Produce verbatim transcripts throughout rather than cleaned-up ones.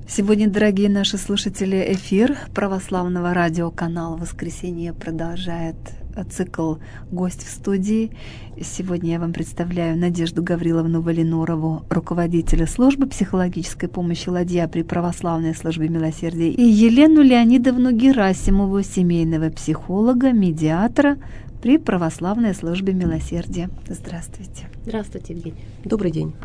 Сегодня, дорогие наши слушатели, эфир православного радиоканала «Воскресенье» продолжает цикл «Гость в студии». Сегодня я вам представляю Надежду Гавриловну Валинорову, руководителя службы психологической помощи «Ладья» при Православной службе милосердия, и Елену Леонидовну Герасимову, семейного психолога, медиатора при Православной службе милосердия. Здравствуйте. Здравствуйте, Евгения. Добрый день.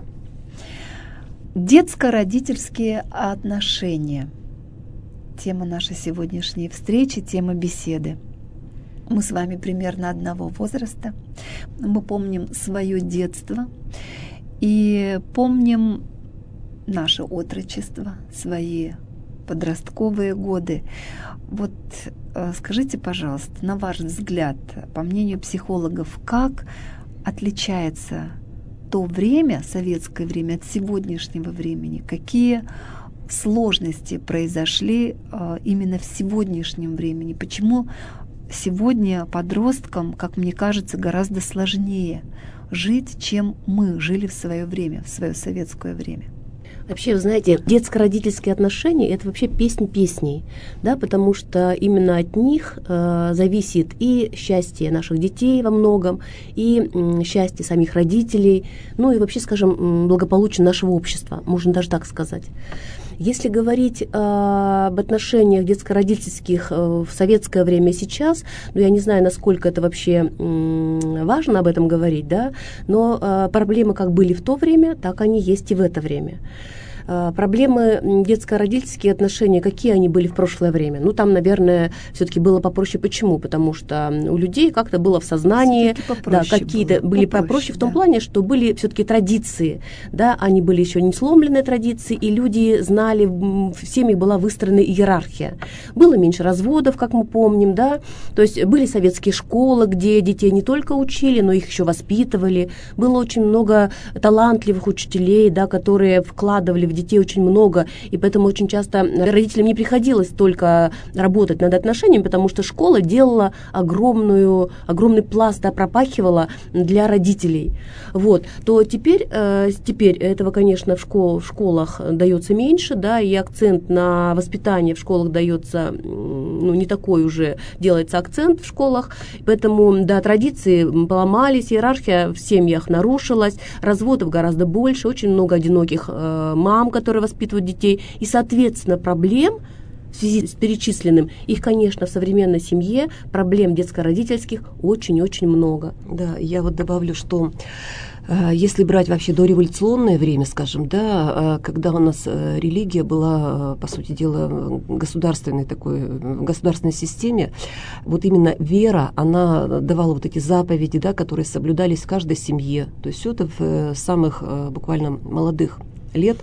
Детско-родительские отношения. Тема нашей сегодняшней встречи, тема беседы. Мы с вами примерно одного возраста. Мы помним свое детство и помним наше отрочество, свои подростковые годы. Вот скажите, пожалуйста, на ваш взгляд, по мнению психологов, как отличается то время, советское время, от сегодняшнего времени? Какие сложности произошли э, именно в сегодняшнем времени? Почему сегодня подросткам, как мне кажется, гораздо сложнее жить, чем мы жили в свое время, в свое советское время? Вообще, вы знаете, детско-родительские отношения – это вообще песнь песней, да, потому что именно от них э, зависит и счастье наших детей во многом, и э, счастье самих родителей, ну и вообще, скажем, благополучие нашего общества, можно даже так сказать. Если говорить э, об отношениях детско-родительских э, в советское время и сейчас, ну, я не знаю, насколько это вообще э, важно об этом говорить, да, но э, проблемы как были в то время, так они есть и в это время. Проблемы детско-родительские отношения, какие они были в прошлое время? Ну, там, наверное, все-таки было попроще. Почему? Потому что у людей как-то было в сознании, да, какие-то было. были попроще, попроще в том да. плане, что были все-таки традиции, да, они были еще не сломленные традиции, и люди знали, в семьях была выстроена иерархия. Было меньше разводов, как мы помним, да, то есть были советские школы, где детей не только учили, но их еще воспитывали. Было очень много талантливых учителей, да, которые вкладывали в детей очень много, и поэтому очень часто родителям не приходилось только работать над отношениями, потому что школа делала огромную, огромный пласт, да, пропахивала для родителей. Вот. То теперь, э, теперь этого, конечно, в, школ, в школах дается меньше, да, и акцент на воспитание в школах дается, ну, не такой уже делается акцент в школах, поэтому, да, традиции поломались, иерархия в семьях нарушилась, разводов гораздо больше, очень много одиноких э, мам, которые воспитывают детей, и, соответственно, проблем в связи с перечисленным, их, конечно, в современной семье, проблем детско-родительских очень-очень много. Да, я вот добавлю, что если брать вообще дореволюционное время, скажем, да, когда у нас религия была, по сути дела, государственной такой, в государственной системе, вот именно вера, она давала вот эти заповеди, да, которые соблюдались в каждой семье. То есть все это в самых буквально молодых лет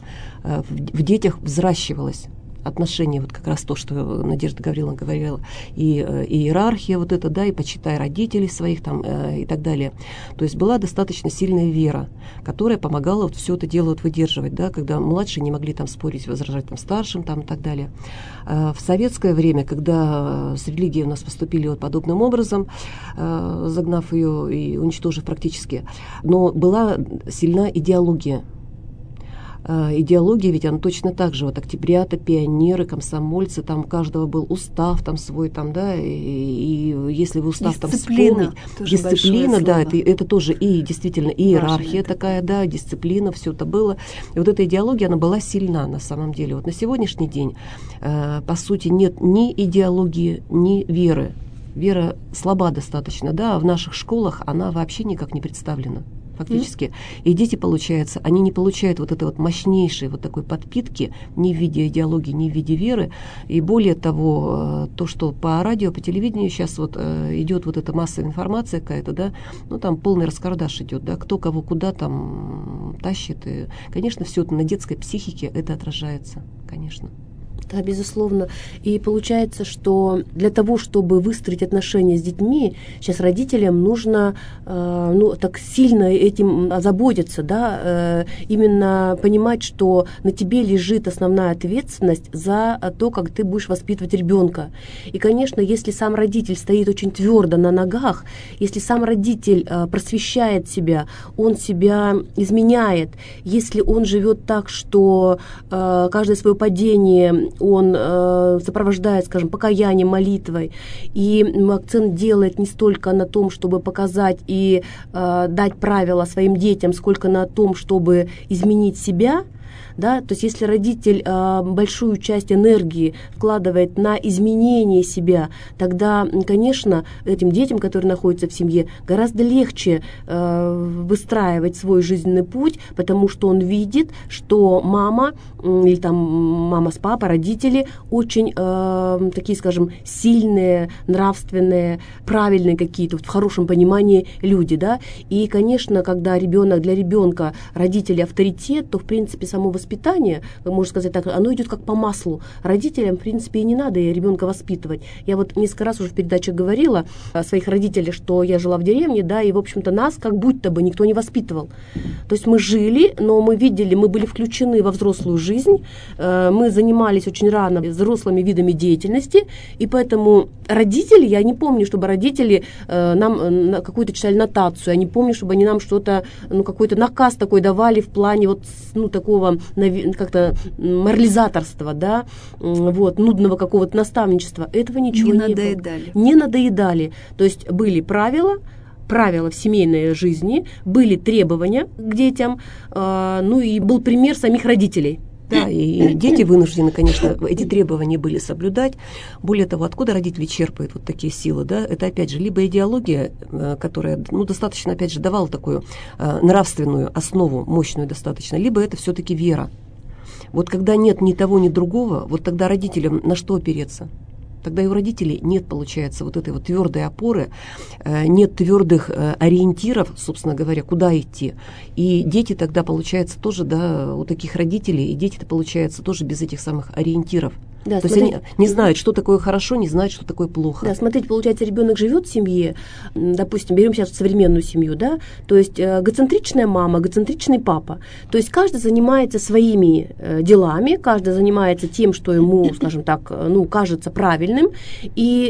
в детях взращивалось. Отношения, вот как раз то, что Надежда Гавриловна говорила, и, и иерархия вот это, да, и почитай родителей своих там э, и так далее. То есть была достаточно сильная вера, которая помогала вот все это дело вот выдерживать, да, когда младшие не могли там спорить, возражать там старшим там и так далее. Э, в советское время, когда с религией у нас поступили вот подобным образом, э, загнав ее и уничтожив практически, но была сильна идеология. Идеология, ведь она точно так же, вот октябрята, пионеры, комсомольцы, там у каждого был устав там свой, там, да, и, и если вы устав дисциплина, там вспомнить, дисциплина, да, это, это тоже и действительно иерархия такая, да, дисциплина, все это было. И вот эта идеология, она была сильна на самом деле. Вот на сегодняшний день, э, по сути, нет ни идеологии, ни веры. Вера слаба достаточно, да, в наших школах она вообще никак не представлена. Фактически. Mm-hmm. И дети, получается, они не получают вот этой вот мощнейшей вот такой подпитки ни в виде идеологии, ни в виде веры. И более того, то, что по радио, по телевидению сейчас вот идет вот эта массовая информация какая-то, да, ну там полный раскардаш идет, да, кто кого куда там тащит. И, конечно, все это на детской психике это отражается, конечно. Да, безусловно. И получается, что для того, чтобы выстроить отношения с детьми, сейчас родителям нужно э, ну, так сильно этим озаботиться, да, э, именно понимать, что на тебе лежит основная ответственность за то, как ты будешь воспитывать ребенка. И, конечно, если сам родитель стоит очень твердо на ногах, если сам родитель э, просвещает себя, он себя изменяет, если он живет так, что э, каждое свое падение он э, сопровождает, скажем, покаянием, молитвой, и акцент делает не столько на том, чтобы показать и э, дать правила своим детям, сколько на том, чтобы изменить себя. Да? То есть если родитель э, большую часть энергии вкладывает на изменение себя, тогда, конечно, этим детям, которые находятся в семье, гораздо легче э, выстраивать свой жизненный путь, потому что он видит, что мама э, или там мама с папой, родители очень э, такие, скажем, сильные, нравственные, правильные какие-то, вот в хорошем понимании люди. Да? И, конечно, когда ребенок, для ребенка родители авторитет, то, в принципе, само воспитание Воспитание, можно сказать так, оно идет как по маслу. Родителям, в принципе, и не надо ребенка воспитывать. Я вот несколько раз уже в передаче говорила о своих родителях, что я жила в деревне, да, и, в общем-то, нас как будто бы никто не воспитывал. То есть мы жили, но мы видели, мы были включены во взрослую жизнь, мы занимались очень рано взрослыми видами деятельности, и поэтому родители, я не помню, чтобы родители нам какую-то читали нотацию, я не помню, чтобы они нам что-то, ну, какой-то наказ такой давали в плане вот, ну, такого как-то морализаторства, да, вот, нудного какого-то наставничества. Этого ничего не, не надоедали. было. Не надоедали. То есть были правила, правила в семейной жизни, были требования к детям, э, ну и был пример самих родителей. Да, и дети вынуждены, конечно, эти требования были соблюдать. Более того, откуда родители черпают вот такие силы, да, это, опять же, либо идеология, которая, ну, достаточно, опять же, давала такую э, нравственную основу, мощную достаточно, либо это все-таки вера. Вот когда нет ни того, ни другого, вот тогда родителям на что опереться? Тогда и у родителей нет, получается, вот этой вот твердой опоры, нет твердых ориентиров, собственно говоря, куда идти. И дети тогда, получается, тоже, да, у таких родителей, и дети-то, получается, тоже без этих самых ориентиров. Да, То смотрите, есть они не знают, что такое хорошо, не знают, что такое плохо. Да, смотрите, получается, ребенок живет в семье, допустим, берем сейчас современную семью, да, то есть эгоцентричная мама, эгоцентричный папа. То есть каждый занимается своими делами, каждый занимается тем, что ему, скажем так, ну, кажется правильным. И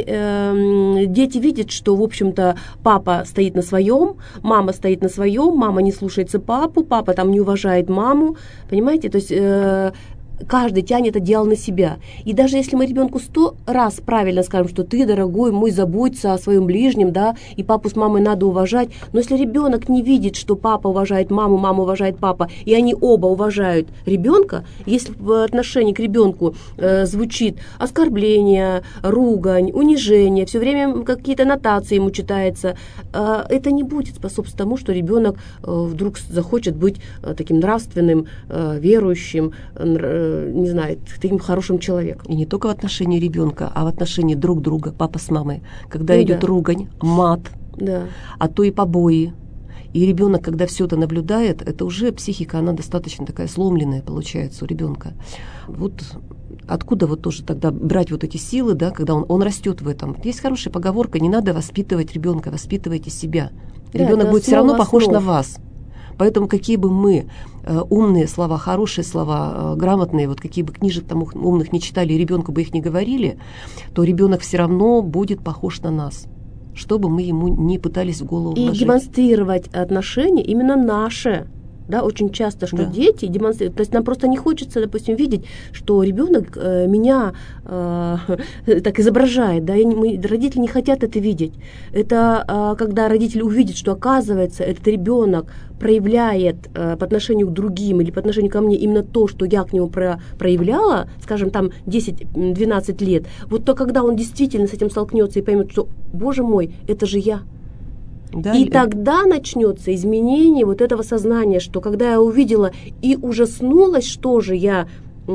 э, дети видят, что, в общем-то, папа стоит на своем, мама стоит на своем, мама не слушается папу, папа там не уважает маму, понимаете, то есть... Э, каждый тянет одеяло на себя. И даже если мы ребенку сто раз правильно скажем, что ты, дорогой мой, заботься о своем ближнем, да, и папу с мамой надо уважать, но если ребенок не видит, что папа уважает маму, мама уважает папа, и они оба уважают ребенка, если в отношении к ребенку э, звучит оскорбление, ругань, унижение, все время какие-то нотации ему читается, э, это не будет способствовать тому, что ребенок э, вдруг захочет быть э, таким нравственным, э, верующим, э, не знаю, таким хорошим человеком. И не только в отношении ребенка, а в отношении друг друга, папа с мамой. Когда ну, идет да. ругань, мат, да. а то и побои. И ребенок, когда все это наблюдает, это уже психика, она достаточно такая сломленная получается у ребенка. Вот откуда вот тоже тогда брать вот эти силы, да, когда он, он растет в этом. Есть хорошая поговорка: не надо воспитывать ребенка, воспитывайте себя. Да, ребенок будет все равно основ. похож на вас. Поэтому какие бы мы э, умные слова, хорошие слова, э, грамотные, вот какие бы книжек там умных не читали, ребенку бы их не говорили, то ребенок все равно будет похож на нас, что бы мы ему не пытались в голову вложить. И демонстрировать отношения именно наши. Да, очень часто, что да. дети демонстрируют. То есть нам просто не хочется, допустим, видеть, что ребенок э, меня э, так изображает. Да, и мы, родители не хотят это видеть. Это э, когда родители увидят, что, оказывается, этот ребенок проявляет э, по отношению к другим или по отношению ко мне именно то, что я к нему про, проявляла, скажем, там десять-двенадцать лет, вот то, когда он действительно с этим столкнется и поймет, что, боже мой, это же я. Да, и тогда начнется изменение вот этого сознания, что когда я увидела и ужаснулась, что же я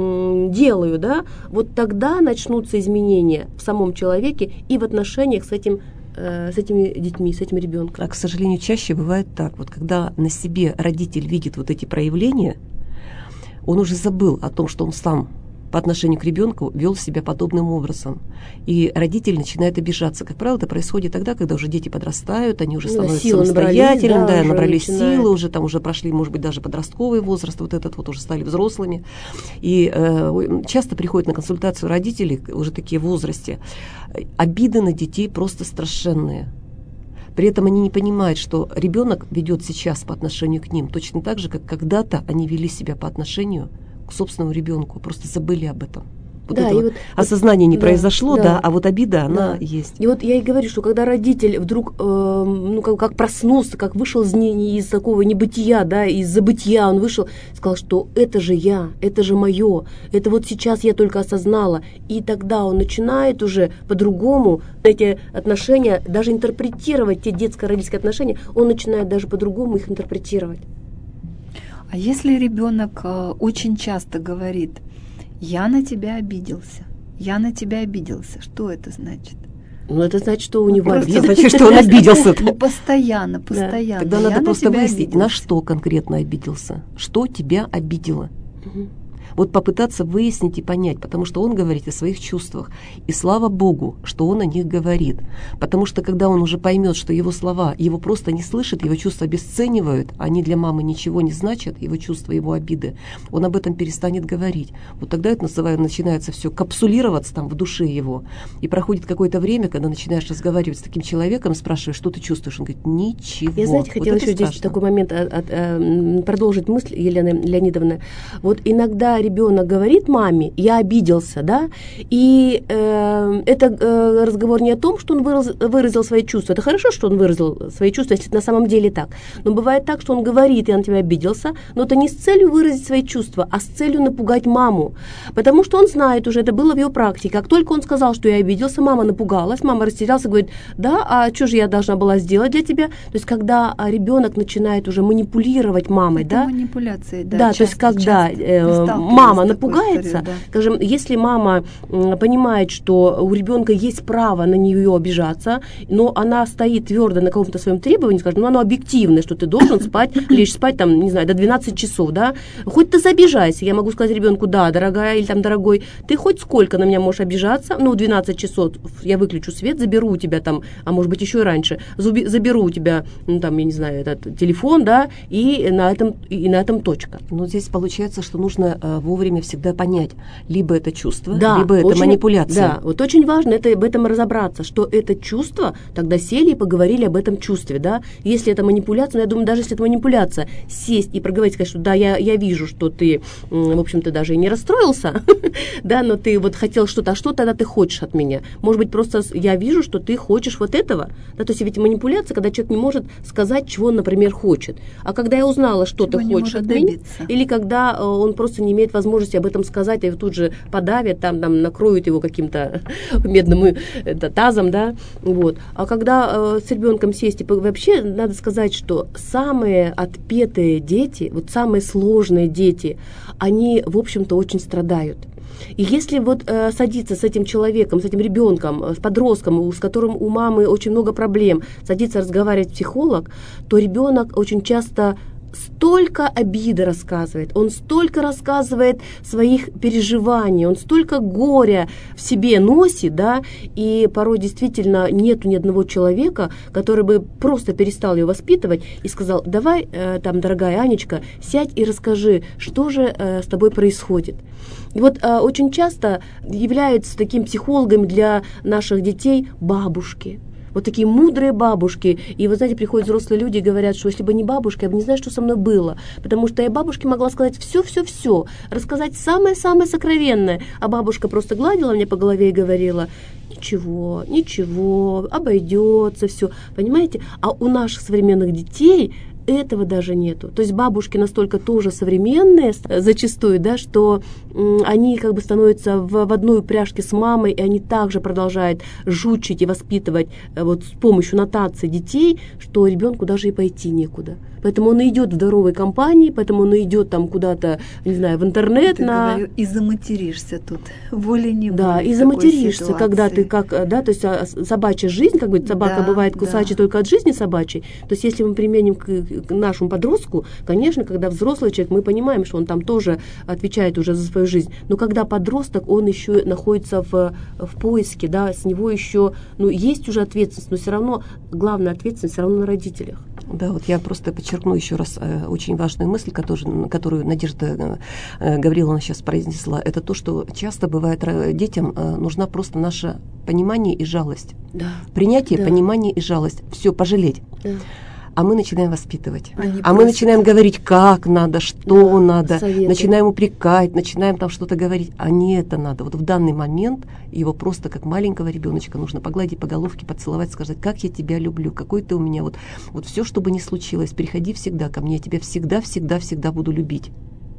м, делаю, да, вот тогда начнутся изменения в самом человеке и в отношениях с этим, э, с этими детьми, с этим ребенком. А, к сожалению, чаще бывает так, вот когда на себе родитель видит вот эти проявления, он уже забыл о том, что он сам по отношению к ребенку вел себя подобным образом. И родитель начинает обижаться. Как правило, это происходит тогда, когда уже дети подрастают, они уже Ну, становятся силы самостоятельными, набрались, да, да, уже набрались начинают. силы, уже там уже прошли, может быть, даже подростковый возраст, вот этот вот уже стали взрослыми. И э, часто приходят на консультацию родители, уже такие в возрасте, обиды на детей просто страшенные. При этом они не понимают, что ребенок ведет сейчас по отношению к ним точно так же, как когда-то они вели себя по отношению к собственному ребенку, просто забыли об этом. Вот Да, этого и вот- осознание не да, произошло, да, да. а вот обида, она Да. есть. И вот я и говорю, что когда родитель вдруг, э, ну, как, как проснулся, как вышел из, не, из такого небытия, да, из забытия, он вышел, сказал, что это же я, это же мое, это вот сейчас я только осознала. И тогда он начинает уже по-другому эти отношения, даже интерпретировать, те детско-родительские отношения, он начинает даже по-другому их интерпретировать. А если ребенок э, очень часто говорит: «Я на тебя обиделся, я на тебя обиделся», что это значит? Ну, это значит, что у Ну, него просто Это обида. значит, что он обиделся. Ну, постоянно, постоянно. Тогда «Я надо на просто тебя выяснить, обиделся». на что конкретно обиделся, что тебя обидело. Мгм. Вот попытаться выяснить и понять, потому что он говорит о своих чувствах. И слава Богу, что он о них говорит. Потому что когда он уже поймет, что его слова, его просто не слышат, его чувства обесценивают, они для мамы ничего не значат, его чувства, его обиды, он об этом перестанет говорить. Вот тогда это называю, начинается все капсулироваться там в душе его. И проходит какое-то время, когда начинаешь разговаривать с таким человеком, спрашиваешь, что ты чувствуешь? Он говорит, ничего. Я, знаете, хотела Вот это еще здесь страшно. такой момент от- от, э, продолжить мысль Елены Леонидовны. Вот иногда ребенок говорит маме: я обиделся, да, и э, это э, разговор не о том, что он выразил, выразил свои чувства. Это хорошо, что он выразил свои чувства, если это на самом деле так. Но бывает так, что он говорит: я на тебя обиделся, но это не с целью выразить свои чувства, а с целью напугать маму. Потому что он знает уже, это было в его практике. Как только он сказал, что я обиделся, мама напугалась, мама растерялась и говорит: да, а что же я должна была сделать для тебя? То есть когда ребенок начинает уже манипулировать мамой, Это да, манипуляции, да. да, то есть часто, когда часто. э, Мы сталкивались мама с такой напугается, историей, да. скажем, если мама м, понимает, что у ребенка есть право на нее обижаться, но она стоит твердо на каком-то своем требовании, скажем, ну оно объективное, что ты должен спать, лечь спать там, не знаю, до двенадцати часов, да, хоть ты забежайся, я могу сказать ребенку: да, дорогая, или там, дорогой, ты хоть сколько на меня можешь обижаться, ну, в двенадцать часов я выключу свет, заберу у тебя там, а может быть еще и раньше, зуби- заберу у тебя, ну, там, я не знаю, этот телефон, да, и на этом, и на этом точка. Но здесь получается, что нужно э, вовремя всегда понять, либо это чувство, Да, либо это очень- манипуляция. Да, вот очень важно это, об этом разобраться, что это чувство, тогда сели и поговорили об этом чувстве, да. Если это манипуляция, ну, я думаю, даже если это манипуляция, сесть и проговорить, сказать, что да, я, я вижу, что ты, м, в общем-то, даже и не расстроился, да, но ты вот хотел что-то, а что тогда ты хочешь от меня? Может быть, просто с- я вижу, что ты хочешь вот этого, да, то есть ведь манипуляция, когда человек не может сказать, чего он, например, хочет. А когда я узнала, что Чего ты не хочешь может от меня, добиться. или когда э, он просто не имеет возможности об этом сказать, а его тут же подавят, там, там накроют его каким-то медным э, это, тазом, да, вот. А когда э, с ребенком сесть, и по- вообще надо сказать, что самые отпетые дети, вот самые сложные дети, они, в общем-то, очень страдают. И если вот э, садиться с этим человеком, с этим ребенком, э, с подростком, с которым у мамы очень много проблем, садиться разговаривать психолог, то ребенок очень часто столько обиды рассказывает, он столько рассказывает своих переживаний, он столько горя в себе носит, да, и порой действительно нету ни одного человека, который бы просто перестал ее воспитывать и сказал: давай, э, там, дорогая Анечка, сядь и расскажи, что же э, с тобой происходит. И вот э, очень часто являются таким психологом для наших детей бабушки. Вот такие мудрые бабушки. И вы знаете, приходят взрослые люди и говорят, что если бы не бабушка, я бы не знаю, что со мной было. Потому что я бабушке могла сказать все-все-все, рассказать самое-самое сокровенное. А бабушка просто гладила меня по голове и говорила: ничего, ничего, обойдется все. Понимаете? А у наших современных детей этого даже нету. То есть бабушки настолько тоже современные зачастую, да, что м, они как бы становятся в, в одной упряжке с мамой, и они также продолжают жучить и воспитывать э, вот с помощью нотации детей, что ребенку даже и пойти некуда. Поэтому он и идет в здоровой компании, поэтому он и идет там куда-то, не знаю, в интернет. Ты на... говорю, и заматеришься тут, волей-неволей. Да, и в такой заматеришься, когда ты ситуации. как, да, то есть а, собачья жизь, как бы собака Да, бывает да. кусачей только от жизни собачьей. То есть если мы применим к, к нашему подростку, конечно, когда взрослый человек, мы понимаем, что он там тоже отвечает уже за свою жизнь, но когда подросток, он еще находится в, в поиске, да, с него еще, ну, есть уже ответственность, но все равно главная ответственность все равно на родителях. Да, вот я просто подчеркну еще раз э, очень важную мысль, которую, которую Надежда э, Гавриловна сейчас произнесла. Это то, что часто бывает детям э, нужна просто наше понимание и жалость. Да. Принятие, да. понимание и жалость. Все, пожалеть. Да. А мы начинаем воспитывать. Они а мы просят. начинаем говорить, как надо, что да, надо. советы. Начинаем упрекать, начинаем там что-то говорить. А не это надо. Вот в данный момент его просто как маленького ребеночка нужно погладить по головке, поцеловать, сказать, как я тебя люблю, какой ты у меня. Вот, вот все, что бы ни случилось, приходи всегда ко мне, я тебя всегда, всегда, всегда буду любить.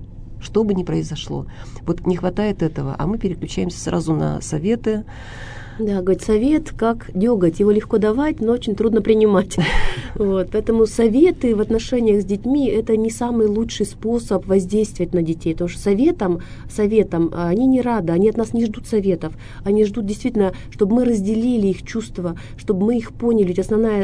Что бы ни произошло. Вот не хватает этого, а мы переключаемся сразу на советы. Да, говорит, совет как деготь, его легко давать, но очень трудно принимать. Вот, поэтому советы в отношениях с детьми – это не самый лучший способ воздействовать на детей, потому что советом, советом они не рады, они от нас не ждут советов, они ждут действительно, чтобы мы разделили их чувства, чтобы мы их поняли. Ведь основная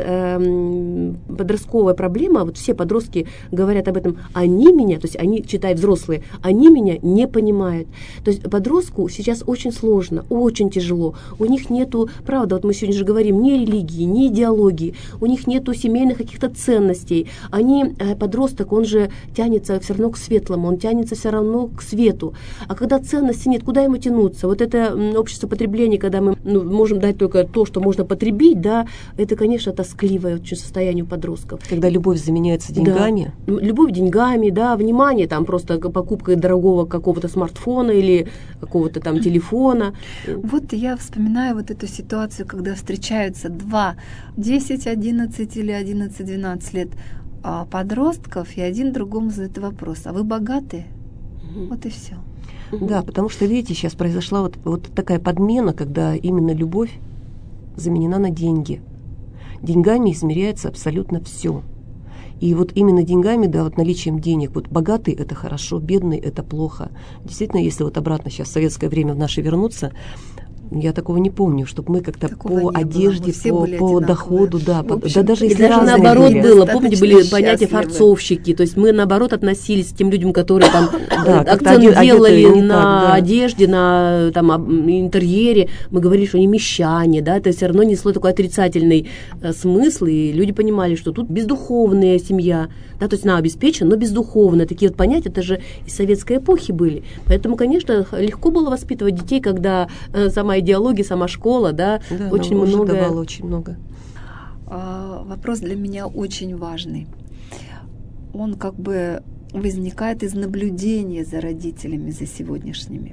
э, подростковая проблема, вот все подростки говорят об этом, они меня, то есть они, читают взрослые, они меня не понимают. То есть подростку сейчас очень сложно, очень тяжело, у них нету, правда, вот мы сегодня же говорим, ни религии, ни идеологии, у них нету семейных каких-то ценностей. Они, подросток, он же тянется все равно к светлому, он тянется все равно к свету. А когда ценностей нет, куда ему тянуться? Вот это общество потребления, когда мы ну, можем дать только то, что можно потребить, да, это, конечно, тоскливое очень состояние у подростков. Когда любовь заменяется деньгами. Да. Любовь деньгами, да, внимание, там просто покупкой дорогого какого-то смартфона или какого-то там телефона. Вот я вспоминаю вот эту ситуацию, когда встречаются два десять, одиннадцать или одиннадцать-двенадцать лет подростков, и один другому задает вопрос: а вы богаты? Mm-hmm. Вот и все. Mm-hmm. Да, потому что, видите, сейчас произошла вот, вот такая подмена, когда именно любовь заменена на деньги. Деньгами измеряется абсолютно все. И вот именно деньгами, да, вот наличием денег, вот богатый – это хорошо, бедный – это плохо. Действительно, если вот обратно сейчас в советское время в наше вернуться, я такого не помню, чтобы мы как-то такого по одежде, по, по доходу, да, по, да даже и если даже наоборот были. было, помните, были понятия фарцовщики, то есть мы наоборот относились к тем людям, которые там да, акцент делали на так, да. одежде, на там интерьере, мы говорили, что они мещане, да, это все равно несло такой отрицательный э, смысл, и люди понимали, что тут бездуховная семья, да, то есть она обеспечена, но бездуховная, такие вот понятия, это же из советской эпохи были, поэтому, конечно, легко было воспитывать детей, когда э, сама идеология, сама школа, да, да очень много. давала очень много. А, вопрос для меня очень важный. Он как бы возникает из наблюдения за родителями, за сегодняшними.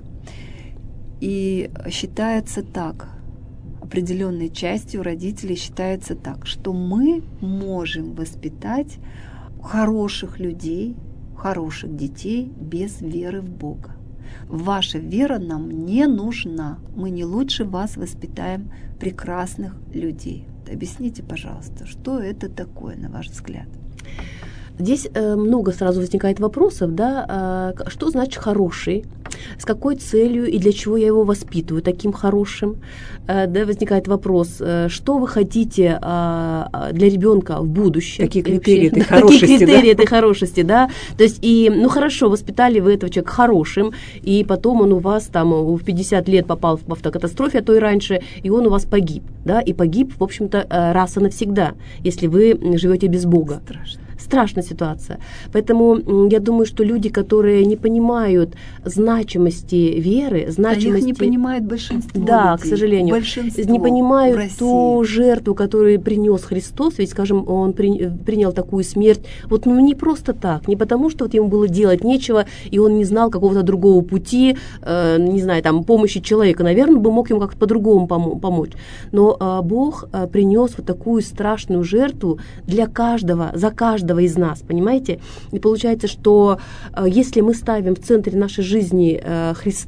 И считается так, определенной частью родителей считается так, что мы можем воспитать хороших людей, хороших детей без веры в Бога. Ваша вера нам не нужна. Мы не лучше вас воспитаем прекрасных людей. Объясните, пожалуйста, что это такое, на ваш взгляд? Здесь э, много сразу возникает вопросов, да, э, что значит хороший, с какой целью и для чего я его воспитываю таким хорошим, э, да, возникает вопрос, э, что вы хотите э, для ребенка в будущем. Какие критерии этой да, хорошести, какие критерии да? этой хорошести, да, то есть и, ну хорошо, воспитали вы этого человека хорошим, и потом он у вас там в пятьдесят лет попал в автокатастрофе, а то и раньше, и он у вас погиб, да, и погиб, в общем-то, раз и навсегда, если вы живете без Бога. Страшно. Страшная ситуация. Поэтому я думаю, что люди, которые не понимают значимости веры, значимости... А их не понимает большинство Да, людей. к сожалению. Большинство не понимают ту жертву, которую принес Христос. Ведь, скажем, Он при, принял такую смерть. Вот ну не просто так. Не потому, что вот ему было делать нечего, и он не знал какого-то другого пути, э, не знаю, там, помощи человека. Наверное, бы мог ему как-то по-другому помо- помочь. Но э, Бог э, принес вот такую страшную жертву для каждого, за каждого из нас, понимаете? И получается, что э, если мы ставим в центре нашей жизни э, Христа,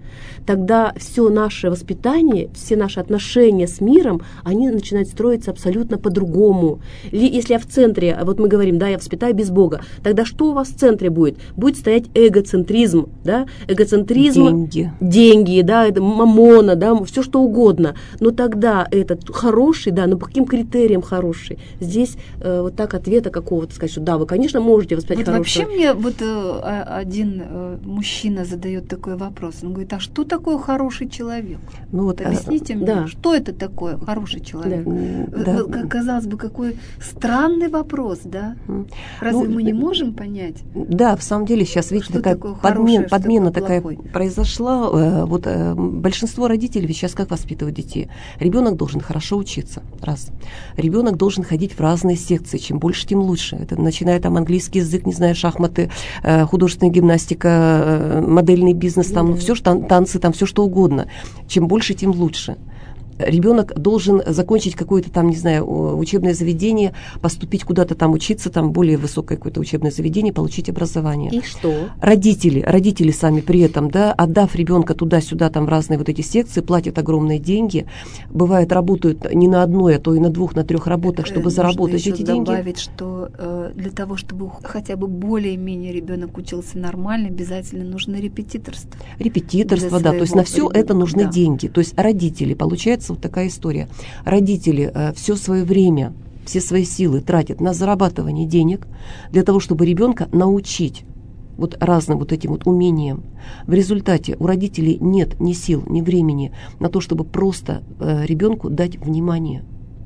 тогда все наше воспитание, все наши отношения с миром, они начинают строиться абсолютно по-другому. Если я в центре, вот мы говорим, да, я воспитаю без Бога, тогда что у вас в центре будет? Будет стоять эгоцентризм, да, эгоцентризм, деньги, деньги, да, это мамона, да, все что угодно. Но тогда этот хороший, да, но по каким критериям хороший? Здесь э, вот так ответа какого-то сказать, что да, вы, конечно, можете воспитать вот хорошего. Вообще мне вот э, один э, мужчина задает такой вопрос. Он говорит, а что такое хороший человек? Ну, вот, объясните а, мне, да. что это такое хороший человек? Да. Да. Казалось бы, какой странный вопрос, да? Разве ну, мы не можем понять? Да, в самом деле сейчас, видите, такая такое подмен, хорошее, подмена такая плохой? произошла. Вот большинство родителей ведь сейчас как воспитывают детей? Ребенок должен хорошо учиться, раз. Ребенок должен ходить в разные секции, чем больше, тем лучше. Это начиная там английский язык, не знаю, шахматы, художественная гимнастика, модельный бизнес, там, ну, все, танцы, там, все что угодно. Чем больше, тем лучше. Ребенок должен закончить какое-то там, не знаю, учебное заведение, поступить куда-то там учиться, там более высокое какое-то учебное заведение, получить образование. И что? Родители, родители сами при этом, да, отдав ребенка туда-сюда, там в разные вот эти секции, платят огромные деньги, бывает, работают не на одной, а то и на двух, на трех работах, чтобы Нужно заработать еще эти деньги. добавить, что э, для того, чтобы хотя бы более-менее ребенок учился нормально, обязательно нужно репетиторство. Репетиторство, да, то есть на все ребенка, это нужны да. деньги. То есть родители, получается вот такая история. Родители э, все свое время, все свои силы тратят на зарабатывание денег для того, чтобы ребенка научить вот разным вот этим вот умениям. В результате у родителей нет ни сил, ни времени на то, чтобы просто э, ребенку дать внимание,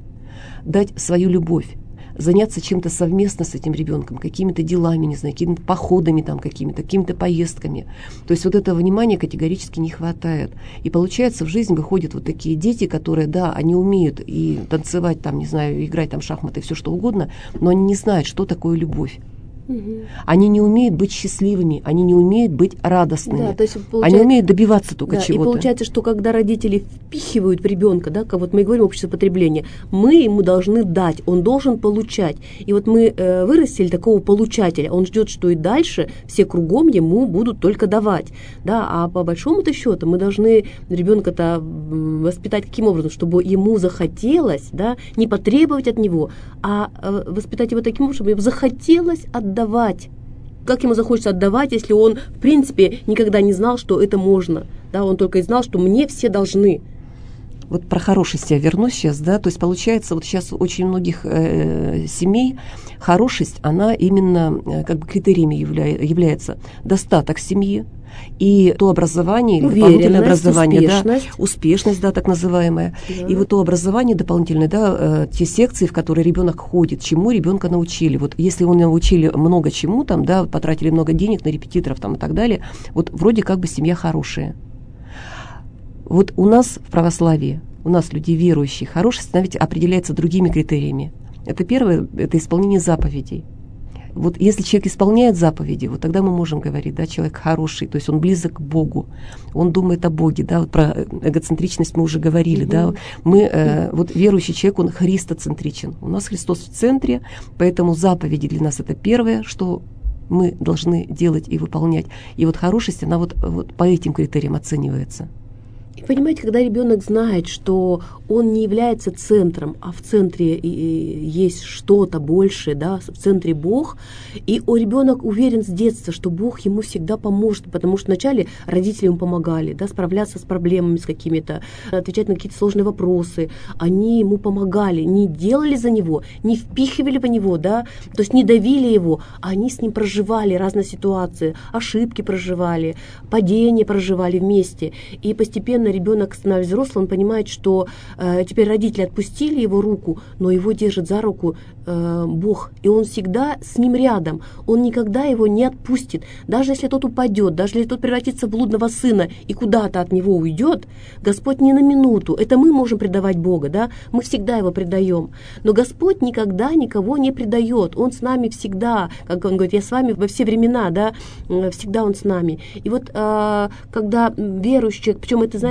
дать свою любовь, заняться чем-то совместно с этим ребенком, какими-то делами, не знаю, какими-то походами там какими-то, какими-то поездками. То есть вот этого внимания категорически не хватает. И получается, в жизнь выходят вот такие дети, которые, да, они умеют и танцевать там, не знаю, играть там в шахматы, все что угодно, но они не знают, что такое любовь. Угу. Они не умеют быть счастливыми, они не умеют быть радостными, да, то есть, они умеют добиваться только да, чего-то. И получается, что когда родители впихивают в ребенка, да, как вот мы говорим общество потребления, мы ему должны дать, он должен получать. И вот мы э, вырастили такого получателя, он ждет, что и дальше все кругом ему будут только давать. Да, а по большому-то счету мы должны ребенка-то воспитать каким образом, чтобы ему захотелось, да, не потребовать от него, а э, воспитать его таким образом, чтобы ему захотелось отдать. Отдавать. Как ему захочется отдавать, если он, в принципе, никогда не знал, что это можно. Да, он только и знал, что мне все должны. Вот про хорошесть я вернусь сейчас, да, то есть получается, вот сейчас очень многих э, семей хорошесть, она именно э, как бы критериями явля, является достаток семьи, и то образование, или дополнительное образование, успешность. Да, успешность, да, так называемая, да. И вот то образование дополнительное, да, те секции, в которые ребенок ходит, чему ребенка научили. Вот если его научили много чему, там, да, потратили много денег на репетиторов там, и так далее, вот вроде как бы семья хорошая. Вот у нас в православии, у нас люди верующие, хорошесть, она ведь определяется другими критериями. Это первое, это исполнение заповедей. Вот если человек исполняет заповеди, вот тогда мы можем говорить, да, человек хороший, то есть он близок к Богу, он думает о Боге, да, вот про эгоцентричность мы уже говорили, mm-hmm. да, мы, э, вот верующий человек, он христоцентричен, у нас Христос в центре, поэтому заповеди для нас это первое, что мы должны делать и выполнять, и вот хорошесть, она вот, вот по этим критериям оценивается. И понимаете, когда ребенок знает, что он не является центром, а в центре есть что-то большее, да, в центре Бог, и ребенок уверен с детства, что Бог ему всегда поможет, потому что вначале родители ему помогали, да, справляться с проблемами с какими-то, отвечать на какие-то сложные вопросы, они ему помогали, не делали за него, не впихивали в него, да, то есть не давили его, а они с ним проживали разные ситуации, ошибки проживали, падения проживали вместе, и постепенно ребенок становится взрослым, он понимает, что э, теперь родители отпустили его руку, но его держит за руку э, Бог, и он всегда с ним рядом, он никогда его не отпустит, даже если тот упадет, даже если тот превратится в блудного сына и куда-то от него уйдет, Господь не на минуту, это мы можем предавать Бога, да, мы всегда его предаем, но Господь никогда никого не предает, он с нами всегда, как он говорит, я с вами во все времена, да, всегда он с нами, и вот э, когда верующий человек, причем это, знаете,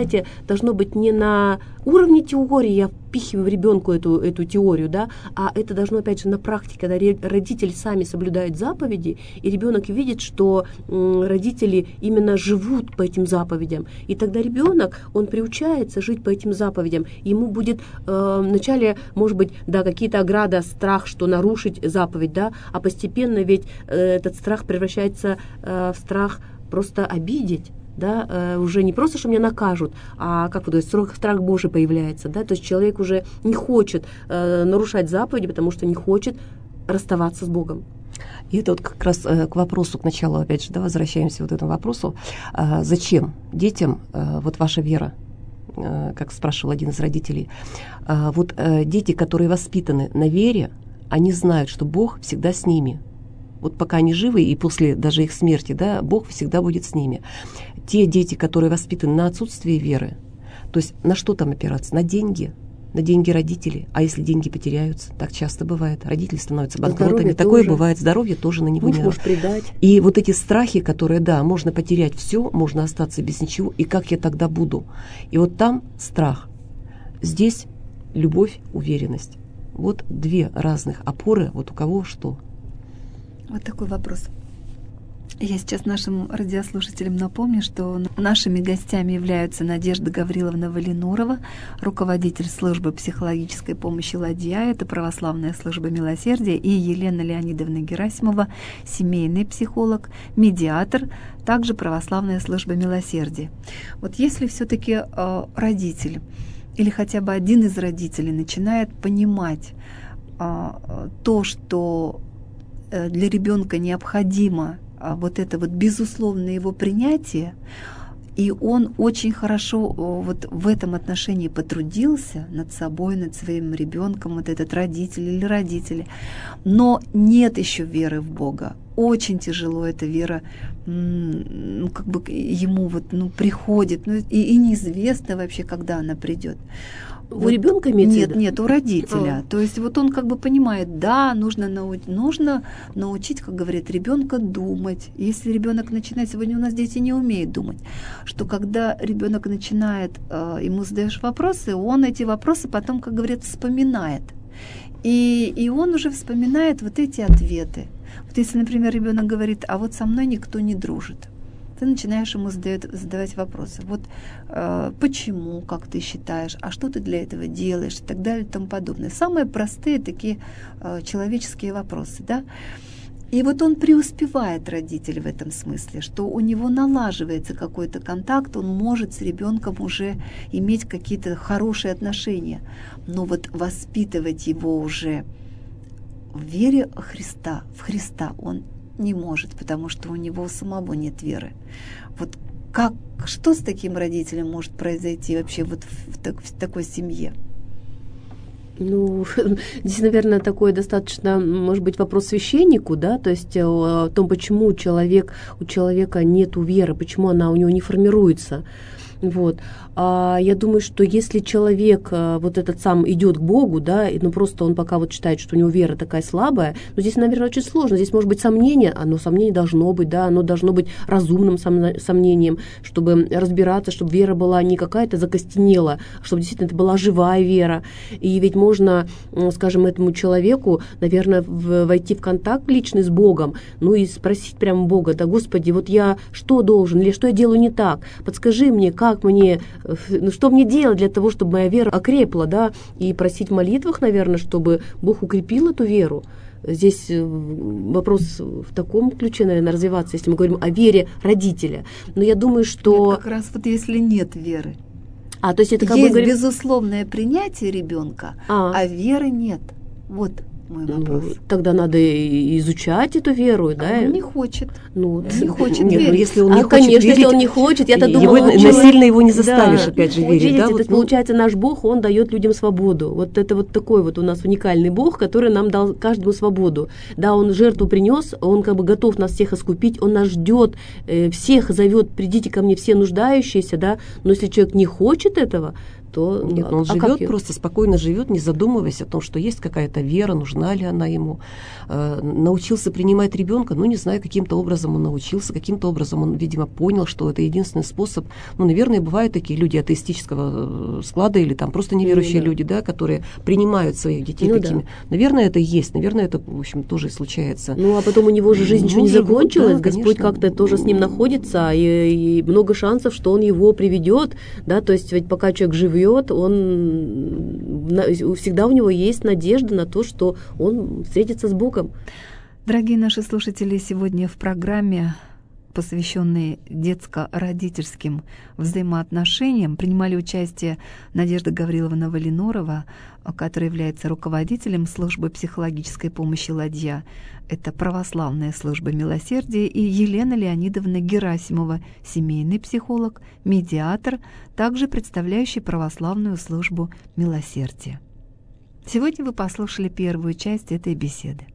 знаете, должно быть не на уровне теории, я впихиваю ребенку эту, эту теорию, да, а это должно, опять же, на практике, когда родители сами соблюдают заповеди, и ребенок видит, что м, родители именно живут по этим заповедям. И тогда ребенок, он приучается жить по этим заповедям. Ему будет э, вначале, может быть, да, какие-то ограды, страх, что нарушить заповедь, да, а постепенно ведь э, этот страх превращается э, в страх просто обидеть. Да, э, уже не просто, что меня накажут, а, как вы думаете, страх, страх Божий появляется, да, то есть человек уже не хочет э, нарушать заповеди, потому что не хочет расставаться с Богом. И это вот как раз э, к вопросу, к началу, опять же, да, возвращаемся вот к этому вопросу, э, зачем детям э, вот ваша вера, э, как спрашивал один из родителей, э, вот э, дети, которые воспитаны на вере, они знают, что Бог всегда с ними. Вот пока они живы, и после даже их смерти, да, Бог всегда будет с ними. Те дети, которые воспитаны на отсутствии веры, то есть на что там опираться? На деньги, на деньги родителей. А если деньги потеряются, так часто бывает, родители становятся банкротами, такое тоже бывает, здоровье тоже на него муж не может предать. И вот эти страхи, которые, да, можно потерять все, можно остаться без ничего, и как я тогда буду? И вот там страх, здесь любовь, уверенность. Вот две разных опоры, вот у кого что. Вот такой вопрос. Я сейчас нашим радиослушателям напомню, что нашими гостями являются Надежда Гавриловна Валинурова, руководитель службы психологической помощи «Ладья», это православная служба милосердия, и Елена Леонидовна Герасимова, семейный психолог, медиатор, также православная служба милосердия. Вот если все-таки э, родитель или хотя бы один из родителей начинает понимать э, то, что для ребенка необходимо вот это вот безусловное его принятие, и он очень хорошо вот в этом отношении потрудился над собой, над своим ребенком, вот этот родитель или родители, но нет еще веры в Бога. Очень тяжело эта вера, ну, как бы ему вот, ну, приходит, ну, и, и неизвестно вообще, когда она придет. У вот, ребенка имеется? Нет, нет, у родителя. А. То есть вот он как бы понимает, да, нужно, нау- нужно научить, как говорят, ребенка думать. Если ребенок начинает, сегодня у нас дети не умеют думать, что когда ребенок начинает, э, ему задаешь вопросы, он эти вопросы потом, как говорят, вспоминает. И, и он уже вспоминает вот эти ответы. Вот если, например, ребенок говорит, а вот со мной никто не дружит, ты начинаешь ему задать, задавать вопросы. Вот э, почему, как ты считаешь, а что ты для этого делаешь, и так далее, и тому подобное. Самые простые такие э, человеческие вопросы, да. И вот он преуспевает, родитель, в этом смысле, что у него налаживается какой-то контакт, он может с ребенком уже иметь какие-то хорошие отношения. Но вот воспитывать его уже в вере Христа, в Христа он не может, потому что у него самого нет веры. Вот как, что с таким родителем может произойти вообще вот в, так, в такой семье? Ну, здесь, наверное, такой достаточно, может быть, вопрос священнику, да, то есть о том, почему человек, у человека нет веры, почему она у него не формируется. Вот. А я думаю, что если человек вот этот сам идет к Богу, да, ну просто он пока вот считает, что у него вера такая слабая, но здесь, наверное, очень сложно. Здесь может быть сомнение, оно сомнение должно быть, да, оно должно быть разумным сомнением, чтобы разбираться, чтобы вера была не какая-то закостенела, а чтобы действительно это была живая вера. И ведь можно, скажем, этому человеку, наверное, войти в контакт личный с Богом, ну и спросить прямо Бога, да, Господи, вот я что должен, или что я делаю не так? Подскажи мне, как Как мне, ну, что мне делать для того, чтобы моя вера окрепла, да, и просить в молитвах, наверное, чтобы Бог укрепил эту веру. Здесь вопрос в таком ключе, наверное, развиваться, если мы говорим о вере родителя. Но я думаю, что... Нет, как раз вот если нет веры. А, то есть это как есть бы говорим... безусловное принятие ребенка, а. а веры нет. Вот мой вопрос. Ну, тогда надо изучать эту веру, а да? Он не хочет. Ну, не хочет нет, верить. Ну, если он а, не хочет конечно, верить, если он не хочет, я-то его думала... насильно его не заставишь, да. опять же, Вот верить. видите, Да? это, Вот, ну... получается, наш Бог, Он дает людям свободу. Вот это вот такой вот у нас уникальный Бог, который нам дал каждому свободу. Да, Он жертву принес, Он как бы готов нас всех искупить, Он нас ждет, э, всех зовет, придите ко мне все нуждающиеся, да, но если человек не хочет этого, то... Нет, а, он а живет, как... просто спокойно живет, не задумываясь о том, что есть какая-то вера, нужна ли она ему. Э, научился принимать ребенка, ну, не знаю, каким-то образом он научился, каким-то образом он, видимо, понял, что это единственный способ. Ну, наверное, бывают такие люди атеистического склада или там просто неверующие ну, да. люди, да, которые принимают своих детей ну, такими. Да. Наверное, это есть, наверное, это, в общем, тоже случается. Ну, а потом у него же жизнь ну, еще не живут, закончилась, да, Господь конечно. как-то тоже с ним находится, и, и много шансов, что он его приведет, да, то есть ведь пока человек живет, он, всегда у него есть надежда на то, что он встретится с Богом. Дорогие наши слушатели, сегодня в программе, посвященной детско-родительским взаимоотношениям, принимали участие Надежда Гавриловна Валинорова, которая является руководителем службы психологической помощи «Ладья». Это православная служба милосердия, и Елена Леонидовна Герасимова, семейный психолог, медиатор, также представляющий православную службу милосердия. Сегодня вы послушали первую часть этой беседы.